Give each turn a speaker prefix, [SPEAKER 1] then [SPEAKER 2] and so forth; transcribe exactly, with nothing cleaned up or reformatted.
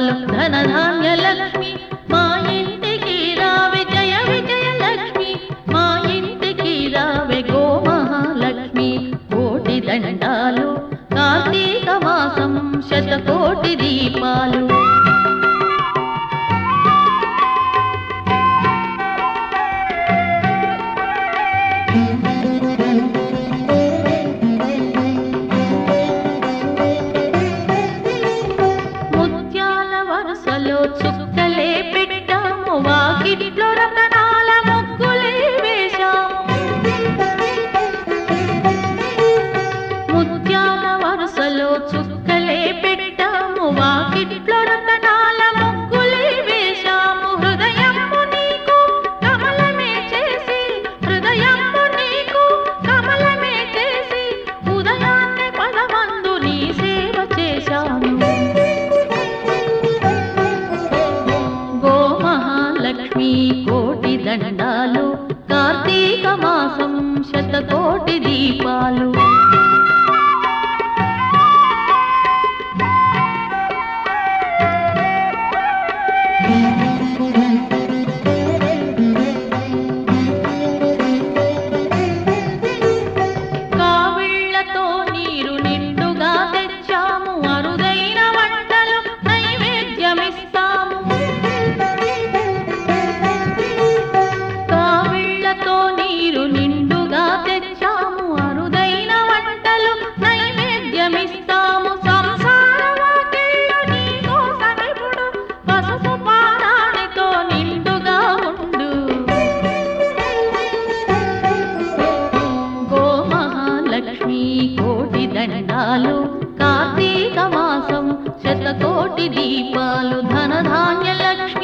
[SPEAKER 1] దీపాలు ధనధాన్య లక్ష్మి మా ఇంటికి రావే జయ విజయ లక్ష్మి మా ఇంటికి రావే గో మహాలక్ష్మి కోటి దండాలు కార్తీక మాసం శతకోటి దీపాలు ముత్యాల వరుసలో చుక్కలే పెట్టాము వాకిట్లో రతనాల ముగ్గులే వేశాము ముత్యాల వరుసలో చుక్కలే పెట్టాము వాకిట్లో రతనాల ముగ్గులే వేశాము హృదయము నీకు కమలమే చేసి హృదయము నీకు కమలమే చేసి ఉదయాన్నే పదమందు నీ సేవ చేశాను గో మహాలక్ష్మి కోటి దండాలు కార్తీక మాసం శతకోటి దీపాలు కావిళ్ళతో నీరు నిండుగా తెచ్చాము అరుదైన వంటలు నైవేద్యమిస్తాము కావిళ్ళతో నీరు నిండుగా తెచ్చాము అరుదైన వంటలు నైవేద్యమిస్తాము సంసార వాకిళ్ళు నీ కోసమిప్పుడు పసుపు పారాణితో నిండుగా ఉండు గో మహాలక్ష్మి కోటి దండాలు కార్తీక మాసం శతకోటి దీపాలు ధనధాన్య లక్ష్మి